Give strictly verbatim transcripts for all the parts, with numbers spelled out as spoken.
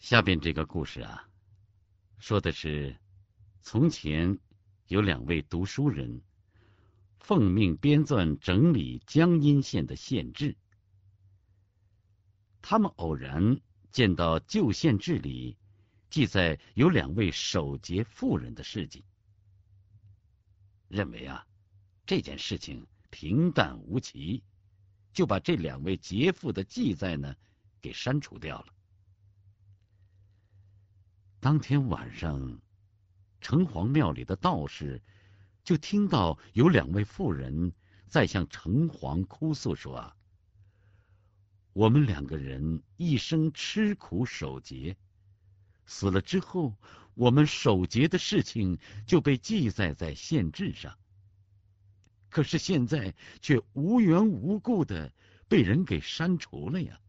下边这个故事啊，说的是从前有两位读书人，奉命编纂整理江阴县的县志。他们偶然见到旧县志里记载有两位守节妇人的事迹，认为啊这件事情平淡无奇，就把这两位节妇的记载呢给删除掉了。当天晚上，城隍庙里的道士就听到有两位妇人在向城隍哭诉说啊，我们两个人一生吃苦守节，死了之后，我们守节的事情就被记载在县志上，可是现在却无缘无故的被人给删除了呀。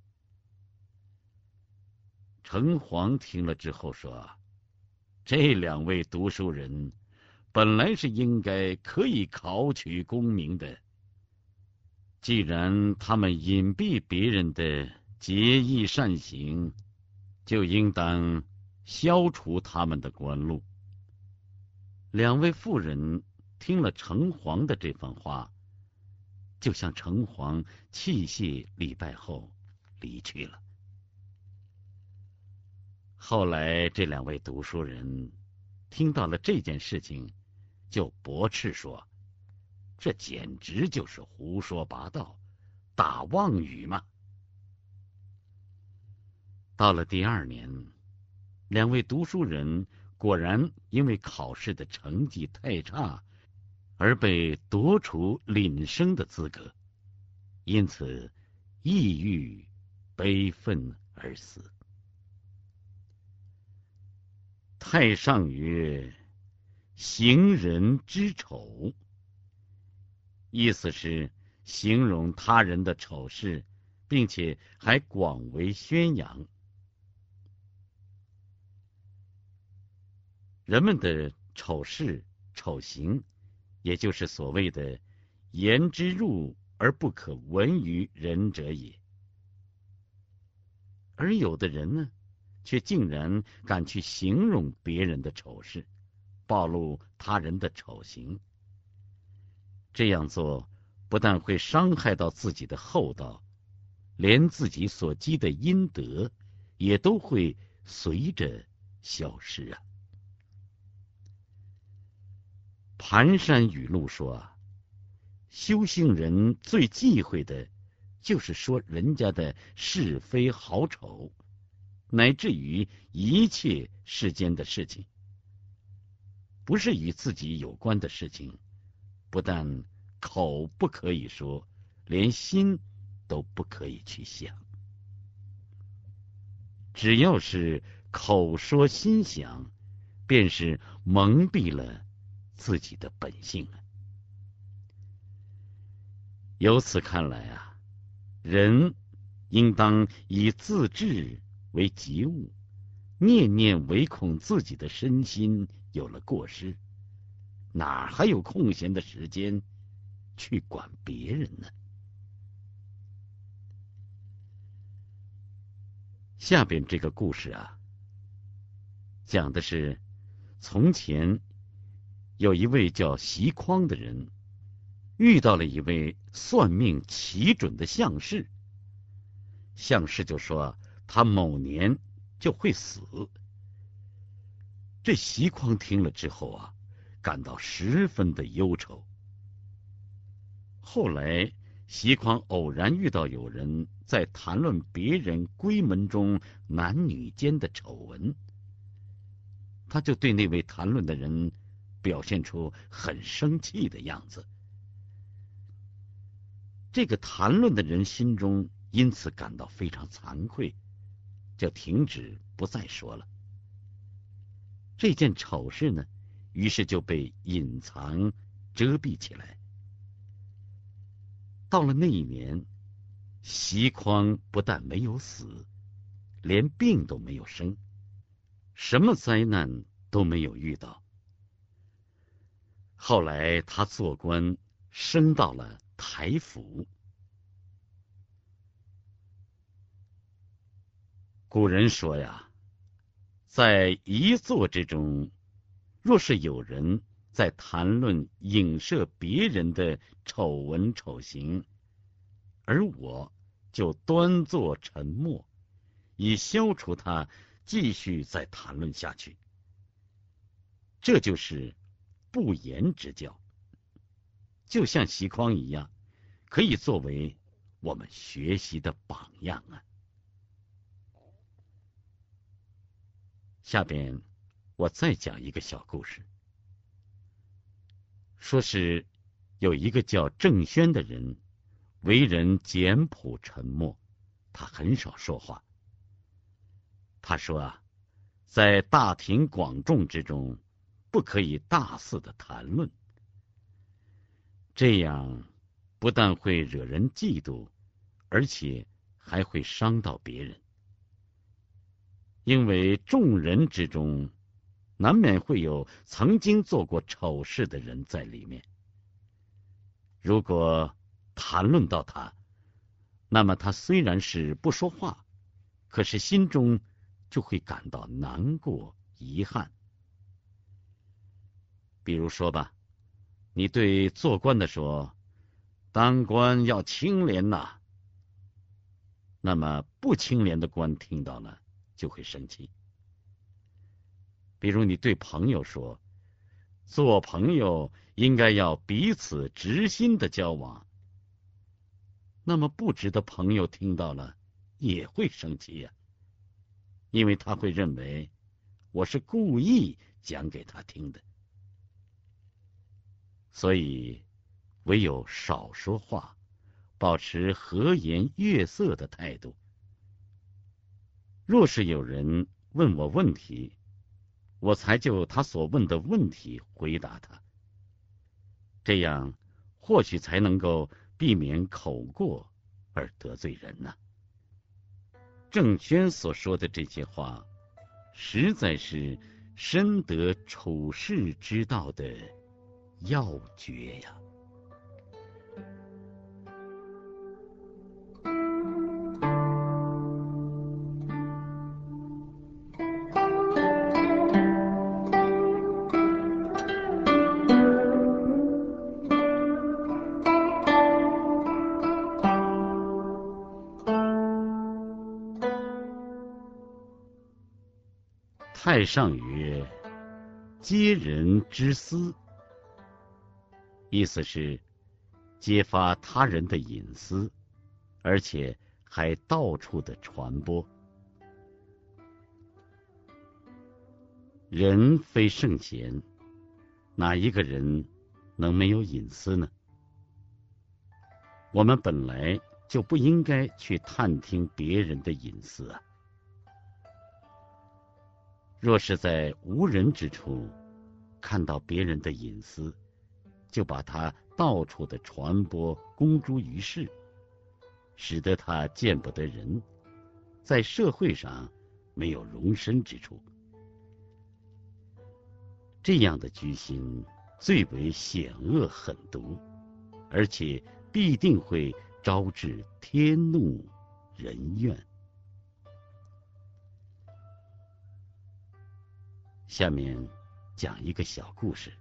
城隍听了之后说，这两位读书人本来是应该可以考取功名的，既然他们隐蔽别人的节义善行，就应当消除他们的官禄。两位妇人听了城隍的这番话，就向城隍器谢礼拜后离去了。后来这两位读书人听到了这件事情，就驳斥说，这简直就是胡说八道，大妄语嘛。到了第二年，两位读书人果然因为考试的成绩太差而被夺除领生的资格，因此抑郁悲愤而死。太上曰：行人之丑，意思是形容他人的丑事，并且还广为宣扬。人们的丑事丑行，也就是所谓的言之入而不可闻于人者也。而有的人呢，却竟然敢去形容别人的丑事，暴露他人的丑行。这样做不但会伤害到自己的厚道，连自己所积的阴德也都会随着消失啊。盘山语录说啊，修行人最忌讳的就是说人家的是非好丑，乃至于一切世间的事情，不是与自己有关的事情，不但口不可以说，连心都不可以去想。只要是口说心想，便是蒙蔽了自己的本性啊。由此看来啊，人应当以自制为急务，念念唯恐自己的身心有了过失，哪还有空闲的时间去管别人呢？下边这个故事啊，讲的是从前有一位叫席匡的人，遇到了一位算命奇准的相士。相士就说他某年就会死。这席匡听了之后啊，感到十分的忧愁。后来席匡偶然遇到有人在谈论别人闺门中男女间的丑闻，他就对那位谈论的人表现出很生气的样子。这个谈论的人心中因此感到非常惭愧，就停止不再说了。这件丑事呢，于是就被隐藏遮蔽起来。到了那一年，席匡不但没有死，连病都没有生，什么灾难都没有遇到。后来他做官，升到了台府。古人说呀， 在一坐之中，若是有人在谈论影射别人的丑闻丑行，而我就端坐沉默，以消除他继续再谈论下去，这就是不言之教，就像锡匡一样，可以作为我们学习的榜样啊。下边我再讲一个小故事，说是有一个叫郑轩的人，为人简朴沉默，他很少说话。他说啊，在大庭广众之中，不可以大肆的谈论，这样不但会惹人嫉妒，而且还会伤到别人。因为众人之中，难免会有曾经做过丑事的人在里面。如果谈论到他，那么他虽然是不说话，可是心中就会感到难过、遗憾。比如说吧，你对做官的说，当官要清廉呐，那么不清廉的官听到了就会生气。比如你对朋友说，做朋友应该要彼此知心的交往，那么不值得朋友听到了也会生气呀、啊，因为他会认为我是故意讲给他听的。所以唯有少说话，保持和颜悦色的态度。若是有人问我问题，我才就他所问的问题回答他，这样或许才能够避免口过而得罪人呢、啊。郑轩所说的这些话，实在是深得处世之道的要诀呀。太上曰：揭人之私，意思是揭发他人的隐私，而且还到处的传播。人非圣贤，哪一个人能没有隐私呢？我们本来就不应该去探听别人的隐私啊。若是在无人之处看到别人的隐私，就把它到处的传播公诸于世，使得他见不得人，在社会上没有容身之处。这样的居心最为险恶狠毒，而且必定会招致天怒人怨。下面讲一个小故事，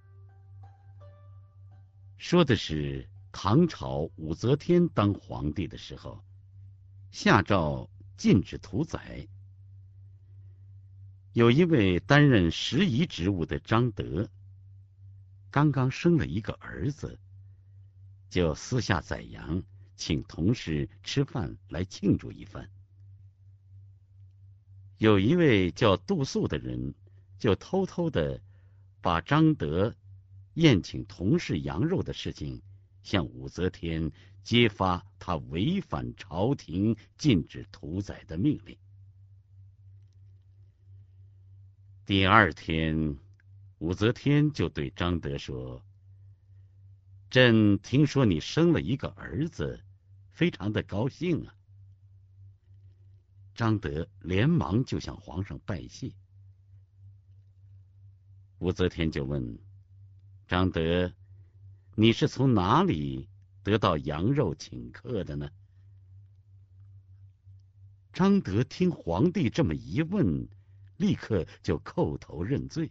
说的是唐朝武则天当皇帝的时候，下诏禁止屠宰。有一位担任食仪职务的张德，刚刚生了一个儿子，就私下宰羊，请同事吃饭来庆祝一番。有一位叫杜素的人，就偷偷的把张德宴请同事羊肉的事情向武则天揭发他违反朝廷禁止屠宰的命令。第二天，武则天就对张德说：朕听说你生了一个儿子，非常的高兴啊。张德连忙就向皇上拜谢。武则天就问张德：你是从哪里得到羊肉请客的呢？张德听皇帝这么一问， 立刻就叩头认罪。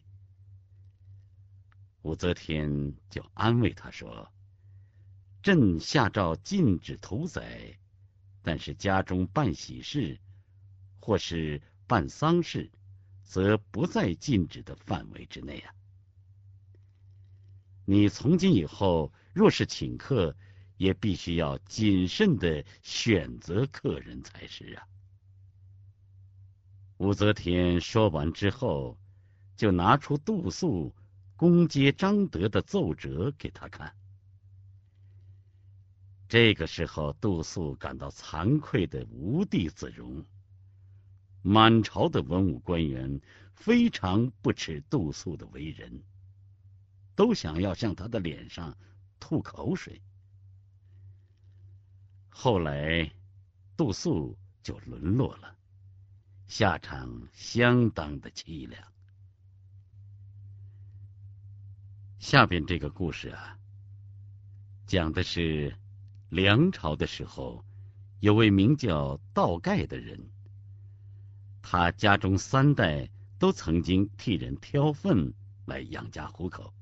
武则天就安慰他说：“朕下诏禁止屠宰，但是家中办喜事或是办丧事，则不在禁止的范围之内啊。你从今以后若是请客，也必须要谨慎地选择客人才是啊。”武则天说完之后，就拿出杜肃攻击张德的奏折给他看。这个时候，杜肃感到惭愧的无地自容。满朝的文武官员非常不齿杜肃的为人，都想要向他的脸上吐口水。后来，杜肃就沦落了，下场相当的凄凉。下边这个故事啊，讲的是梁朝的时候，有位名叫道盖的人，他家中三代都曾经替人挑粪来养家糊口。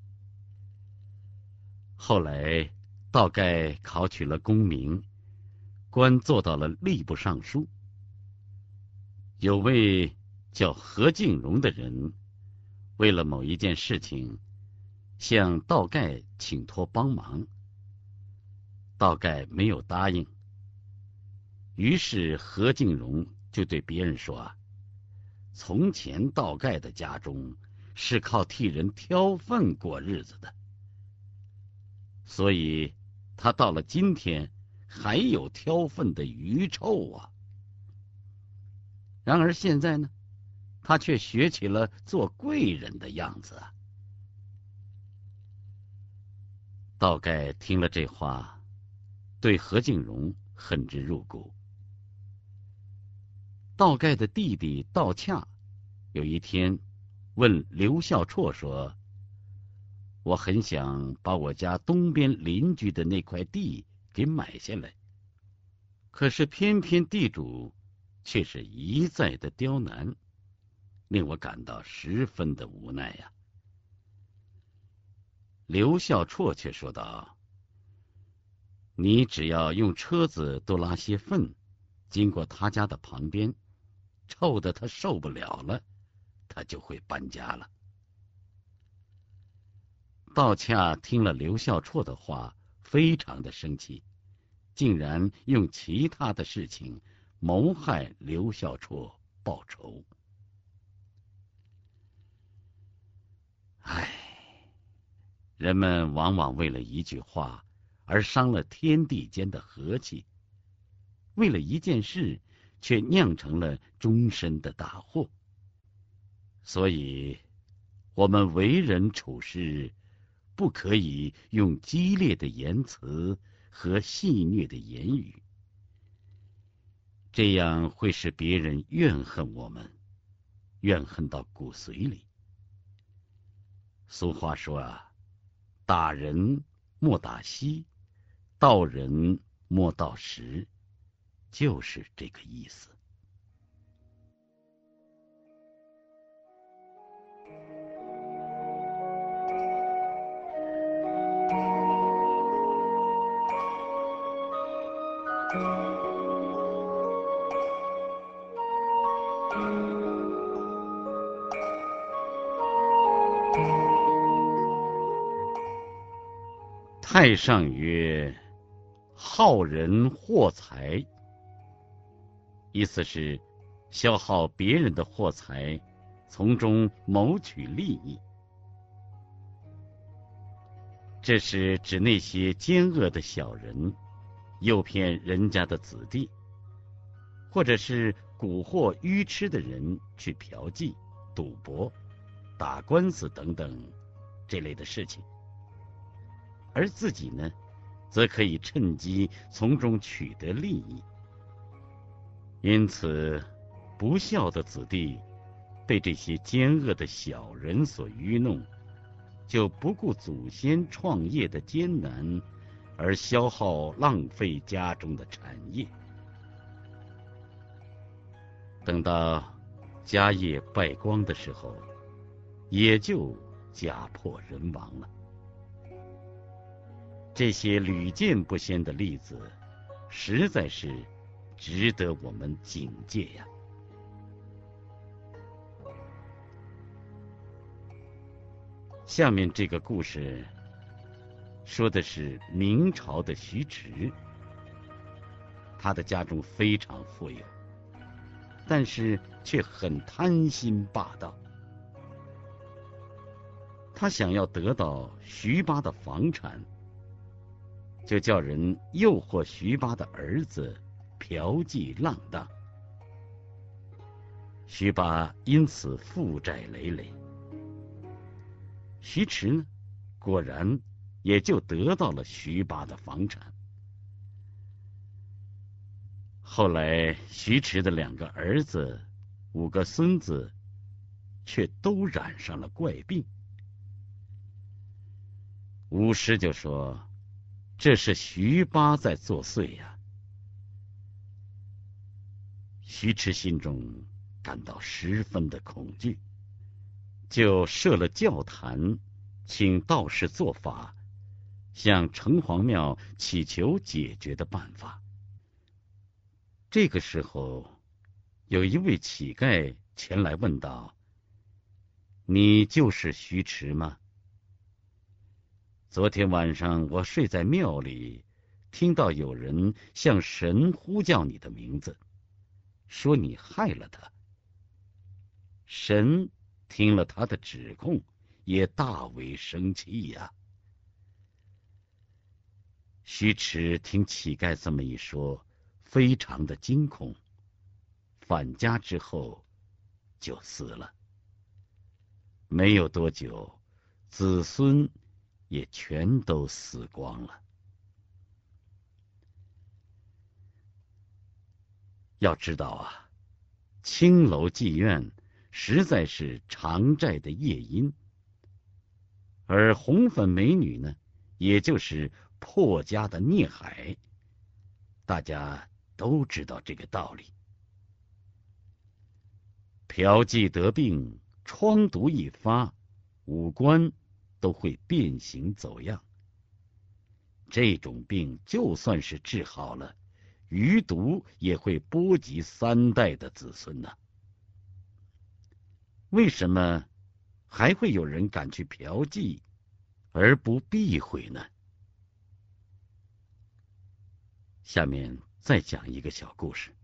后来道盖考取了功名，官做到了吏部尚书。有位叫何敬荣的人，为了某一件事情向道盖请托帮忙，道盖没有答应。于是何敬荣就对别人说啊，从前道盖的家中是靠替人挑粪过日子的，所以他到了今天还有挑粪的余臭啊。然而现在呢，他却学起了做贵人的样子啊。道盖听了这话，对何敬荣恨之入骨。道盖的弟弟道洽有一天问刘孝绰说：“我很想把我家东边邻居的那块地给买下来，可是偏偏地主却是一再的刁难，令我感到十分的无奈呀。”刘孝绰却说道：“你只要用车子多拉些粪，经过他家的旁边，臭得他受不了了，他就会搬家了。”道洽听了刘孝绰的话，非常的生气，竟然用其他的事情谋害刘孝绰报仇。唉，人们往往为了一句话而伤了天地间的和气，为了一件事却酿成了终身的大祸。所以我们为人处事不可以用激烈的言辞和戏谑的言语，这样会使别人怨恨我们，怨恨到骨髓里。俗话说啊，打人莫打西，道人莫道十，就是这个意思。太上曰：“耗人货财。”意思是消耗别人的货财，从中谋取利益。这是指那些奸恶的小人，诱骗人家的子弟，或者是蛊惑愚痴的人去嫖妓、赌博、打官司等等这类的事情。而自己呢，则可以趁机从中取得利益。因此，不孝的子弟被这些奸恶的小人所愚弄，就不顾祖先创业的艰难，而消耗浪费家中的产业。等到家业败光的时候，也就家破人亡了。这些屡见不鲜的例子，实在是值得我们警戒呀。下面这个故事说的是明朝的徐迟，他的家中非常富有，但是却很贪心霸道。他想要得到徐八的房产，就叫人诱惑徐八的儿子嫖妓浪荡。徐八因此负债累累。徐迟呢，果然也就得到了徐八的房产。后来，徐迟的两个儿子、五个孙子，却都染上了怪病。巫师就说：“这是徐八在作祟呀。”徐迟心中感到十分的恐惧，就设了教坛，请道士做法，向城隍庙祈求解决的办法。这个时候，有一位乞丐前来问道：“你就是徐迟吗？昨天晚上我睡在庙里，听到有人向神呼叫你的名字，说你害了他。神听了他的指控，也大为生气呀。”徐迟听乞丐这么一说，非常的惊恐，返家之后就死了。没有多久，子孙也全都死光了。要知道啊，青楼妓院实在是偿债的夜莺，而红粉美女呢，也就是破家的孽海。大家都知道这个道理。嫖妓得病，疮毒一发，五官都会变形走样。这种病就算是治好了，余毒也会波及三代的子孙呢。为什么还会有人敢去嫖妓而不避讳呢？下面再讲一个小故事，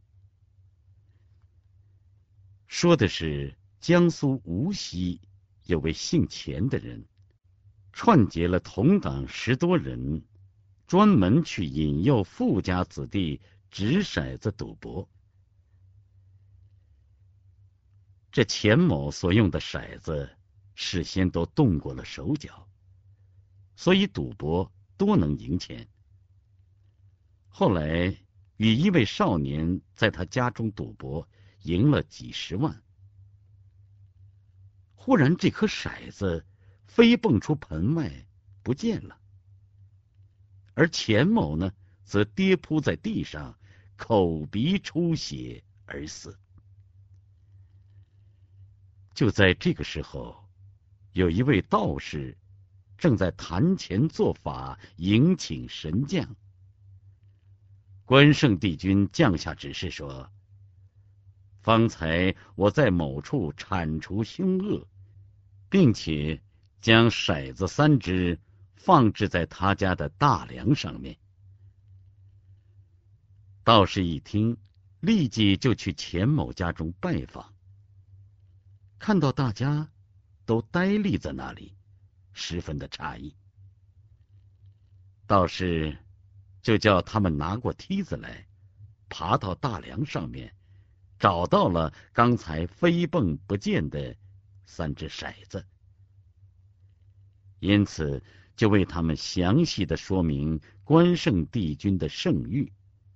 说的是江苏无锡有位姓钱的人，串结了同党十多人，专门去引诱富家子弟掷骰子赌博。这钱某所用的骰子事先都动过了手脚，所以赌博多能赢钱。后来与一位少年在他家中赌博，赢了几十万。忽然这颗骰子飞蹦出盆外不见了，而钱某呢，则跌扑在地上，口鼻出血而死。就在这个时候，有一位道士正在坛前做法，迎请神将。关圣帝君降下指示说：“方才我在某处铲除凶恶，并且将骰子三只放置在他家的大梁上面。”道士一听，立即就去钱某家中拜访。看到大家都呆立在那里，十分的诧异。道士就叫他们拿过梯子来，爬到大梁上面，找到了刚才飞蹦不见的三只骰子，因此就为他们详细的说明关圣帝君的圣谕。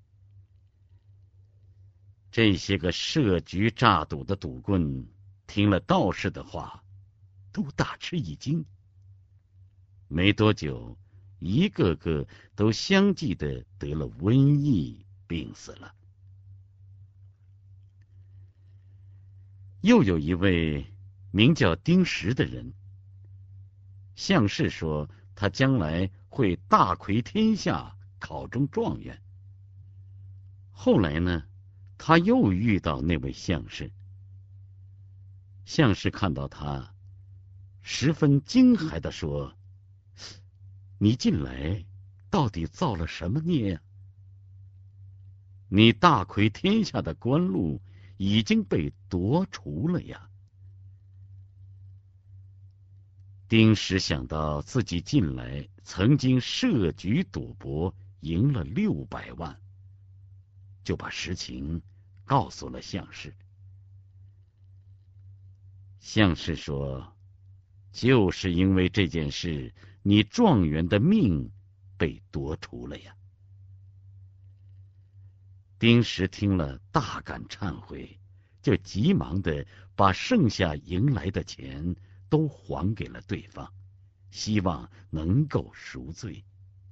这些个设局诈赌的赌棍听了道士的话，都大吃一惊。没多久，一个个都相继的得了瘟疫，病死了。 又有一位名叫丁石的人，相士说他将来会大魁天下，考中状元。后来呢，他又遇到那位相士，相士看到他，十分惊骇地说：“你近来到底造了什么孽呀？你大魁天下的官禄已经被夺除了呀！”丁石想到自己近来曾经设局赌博，赢了六百万，就把实情告诉了相士。相士说：“就是因为这件事，你状元的命被夺除了呀。”丁石听了大感忏悔，就急忙的把剩下赢来的钱都还给了对方，希望能够赎罪。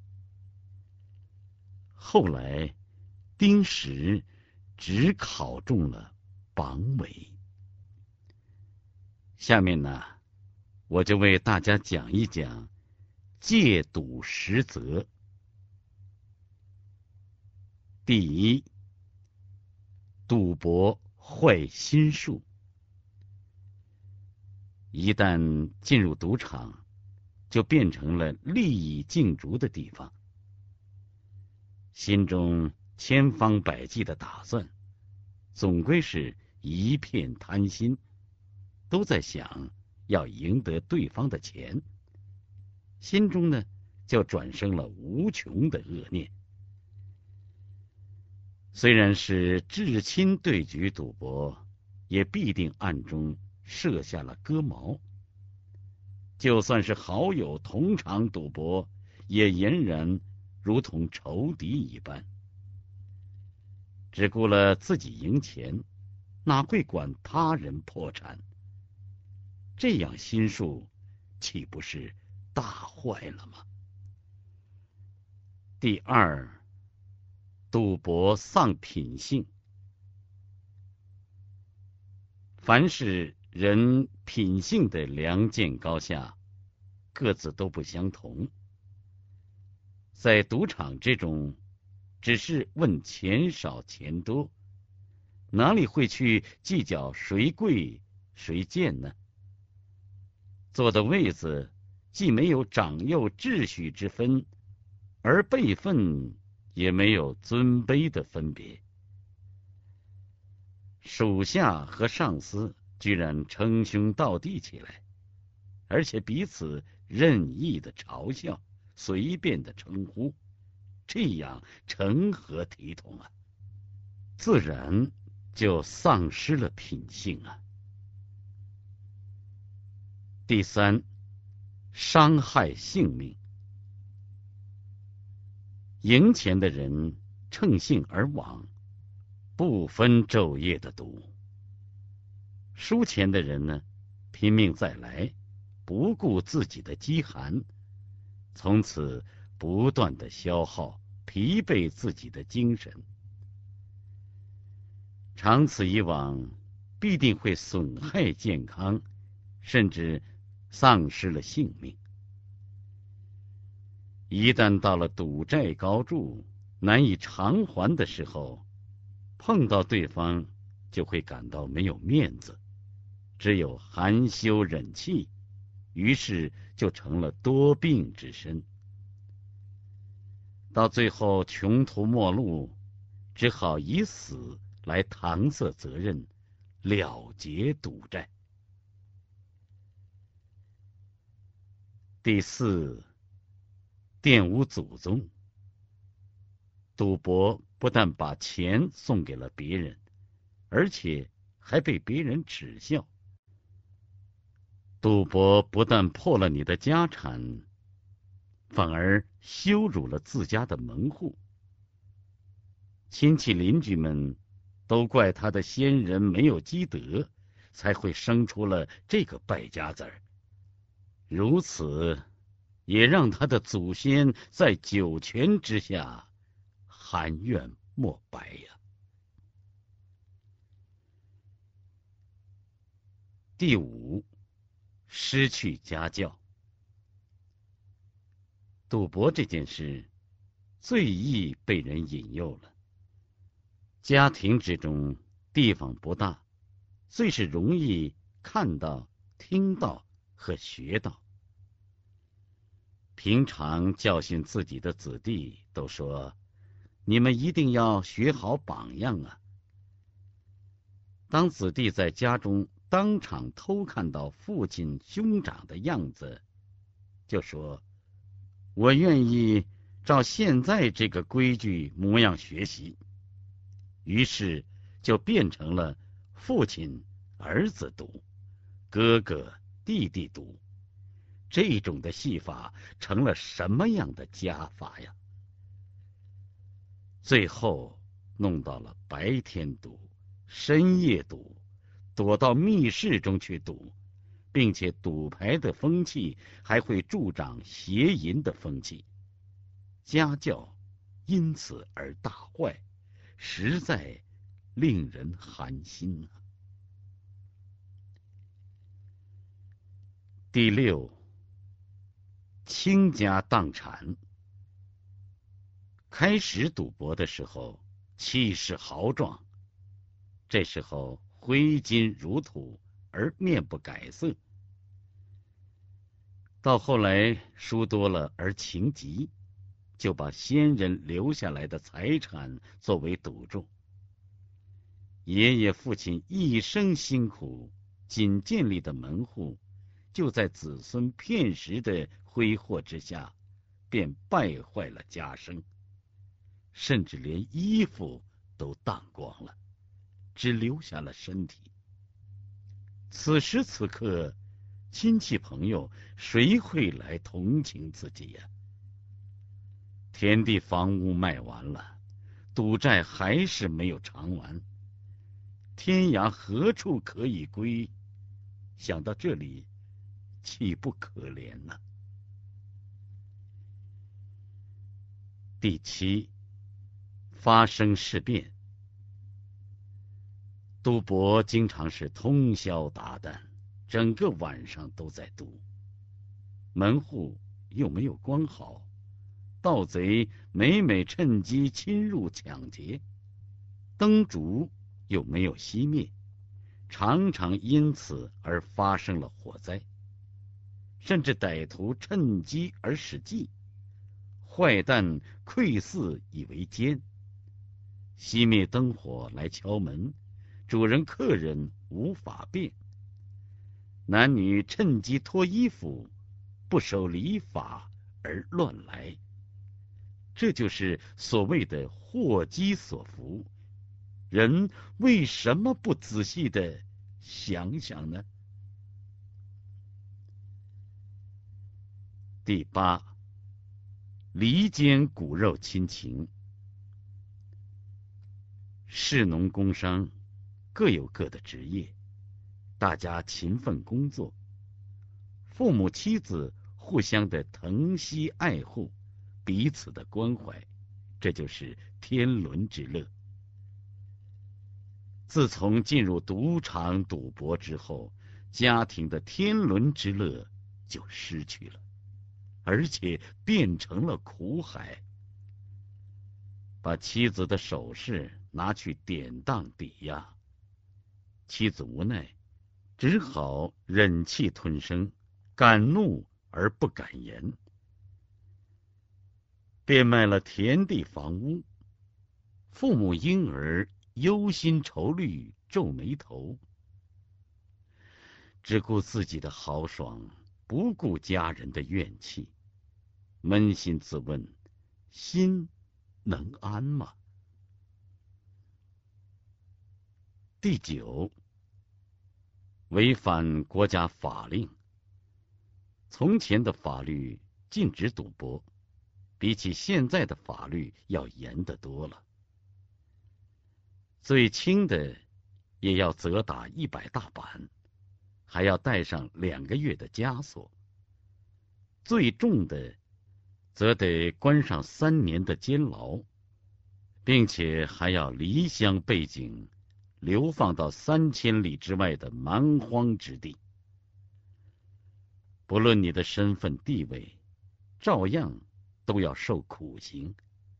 后来丁石只考中了榜尾。下面呢，我就为大家讲一讲戒赌十则。第一，赌博坏心术。一旦进入赌场，就变成了利益竞逐的地方，心中千方百计的打算，总归是一片贪心，都在想要赢得对方的钱，心中呢就转生了无穷的恶念。虽然是至亲对局赌博，也必定暗中设下了割毛；就算是好友同场赌博，也俨然如同仇敌一般，只顾了自己赢钱，哪会管他人破产？这样心术岂不是大坏了吗？第二，赌博丧品性。凡是人品性的良贱高下，各自都不相同。在赌场这种只是问钱少钱多，哪里会去计较谁贵谁贱呢？坐的位子既没有长幼秩序之分，而辈分也没有尊卑的分别。属下和上司居然称兄道弟起来，而且彼此任意的嘲笑，随便的称呼，这样成何体统啊？自然就丧失了品性啊。第三，伤害性命。赢钱的人乘兴而往，不分昼夜的赌；输钱的人呢，拼命再来，不顾自己的饥寒，从此不断的消耗，疲惫自己的精神。长此以往，必定会损害健康，甚至丧失了性命。一旦到了赌债高筑，难以偿还的时候，碰到对方就会感到没有面子，只有含羞忍气，于是就成了多病之身。到最后穷途末路，只好以死来搪塞责任，了结赌债。第四，玷污祖宗。赌博不但把钱送给了别人，而且还被别人耻笑。赌博不但破了你的家产，反而羞辱了自家的门户。亲戚邻居们都怪他的先人没有积德，才会生出了这个败家子儿。如此，也让他的祖先在九泉之下含怨莫白呀。 第五，失去家教。赌博这件事最易被人引诱了。家庭之中地方不大，最是容易看到、听到和学到。平常教训自己的子弟都说，你们一定要学好榜样啊。当子弟在家中当场偷看到父亲兄长的样子，就说，我愿意照现在这个规矩模样学习。于是就变成了父亲儿子赌，哥哥弟弟赌，这种的戏法成了什么样的家法呀？最后弄到了白天赌、深夜赌，躲到密室中去赌，并且赌牌的风气还会助长邪淫的风气，家教因此而大坏，实在令人寒心啊。第六，倾家荡产。开始赌博的时候气势豪壮，这时候挥金如土而面不改色，到后来输多了而情急，就把先人留下来的财产作为赌注。爷爷父亲一生辛苦仅建立的门户，就在子孙片时的挥霍之下，便败坏了家声，甚至连衣服都当光了，只留下了身体。此时此刻，亲戚朋友谁会来同情自己呀？田地房屋卖完了，赌债还是没有偿完，天涯何处可以归？想到这里，岂不可怜呢？第七，发生事变。赌博经常是通宵达旦，整个晚上都在赌，门户又没有关好，盗贼每每趁机侵入抢劫，灯烛又没有熄灭，常常因此而发生了火灾，甚至歹徒趁机而使计，坏蛋窥伺以为奸，熄灭灯火来敲门，主人客人无法辨，男女趁机脱衣服，不守礼法而乱来，这就是所谓的祸机所伏。人为什么不仔细的想想呢？第八，离间骨肉亲情。士农工商各有各的职业，大家勤奋工作，父母妻子互相的疼惜爱护，彼此的关怀，这就是天伦之乐。自从进入赌场赌博之后，家庭的天伦之乐就失去了，而且变成了苦海。把妻子的首饰拿去典当抵押，妻子无奈，只好忍气吞声，敢怒而不敢言，变卖了田地房屋。父母因而忧心愁虑，皱眉头，只顾自己的豪爽，不顾家人的怨气，扪心自问，心能安吗？第九，违反国家法令。从前的法律禁止赌博，比起现在的法律要严得多了。最轻的也要责打一百大板，还要带上两个月的枷锁；最重的则得关上三年的监牢，并且还要离乡背井， 流放到三千里之外的蛮荒之地。不论你的身份地位，照样都要受苦刑。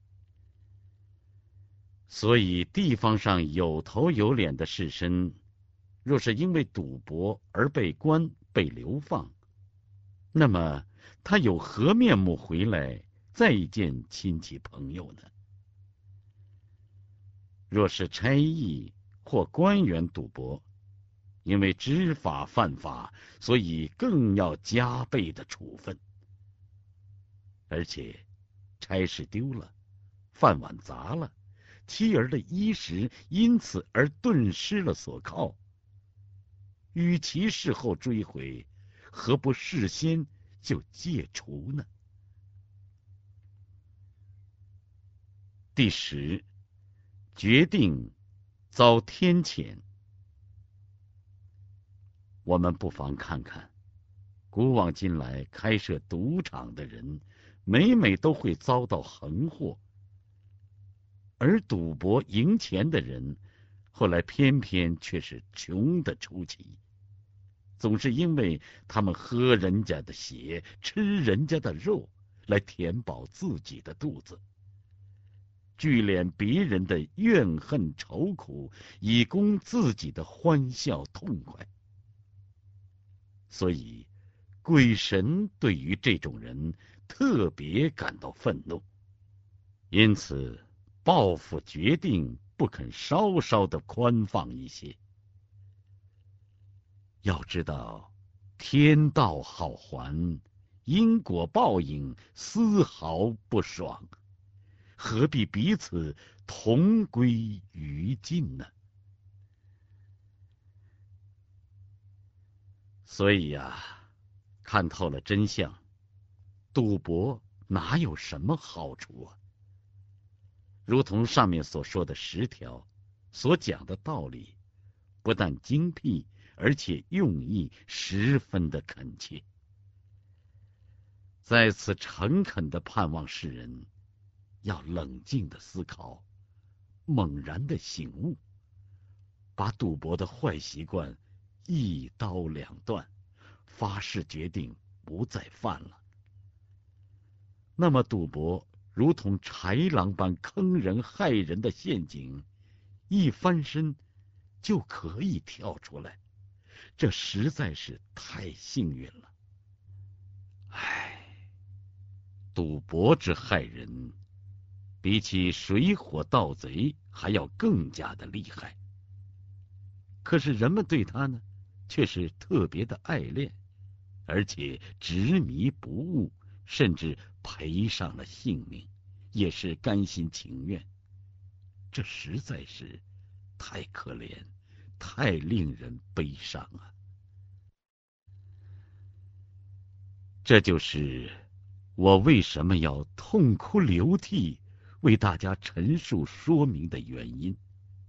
所以地方上有头有脸的士绅，若是因为赌博而被关被流放，那么他有何面目回来再见亲戚朋友呢？若是差役或官员赌博，因为知法犯法，所以更要加倍的处分。而且差事丢了，饭碗砸了，妻儿的衣食因此而顿失了所靠。与其事后追悔，何不事先就戒除呢？第十，决定遭天谴。我们不妨看看，古往今来开设赌场的人，每每都会遭到横祸，而赌博赢钱的人，后来偏偏却是穷的出奇。总是因为他们喝人家的血，吃人家的肉，来填饱自己的肚子，聚敛别人的怨恨愁苦，以供自己的欢笑痛快。所以鬼神对于这种人特别感到愤怒，因此报复决定不肯稍稍的宽放一些。要知道天道好还，因果报应丝毫不爽，何必彼此同归于尽呢？所以呀、啊，看透了真相，赌博哪有什么好处啊？如同上面所说的十条所讲的道理，不但精辟，而且用意十分的恳切。在此诚恳的盼望世人要冷静的思考，猛然的醒悟，把赌博的坏习惯一刀两断，发誓决定不再犯了。那么赌博如同豺狼般坑人害人的陷阱，一翻身就可以跳出来，这实在是太幸运了。唉，赌博之害人，比起水火盗贼还要更加的厉害。可是人们对他呢，却是特别的爱恋，而且执迷不悟，甚至赔上了性命，也是甘心情愿。这实在是太可怜，太令人悲伤啊！这就是我为什么要痛哭流涕为大家陈述说明的原因。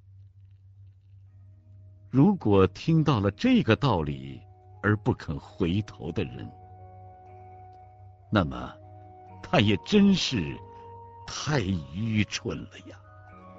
如果听到了这个道理而不肯回头的人，那么他也真是太愚蠢了呀。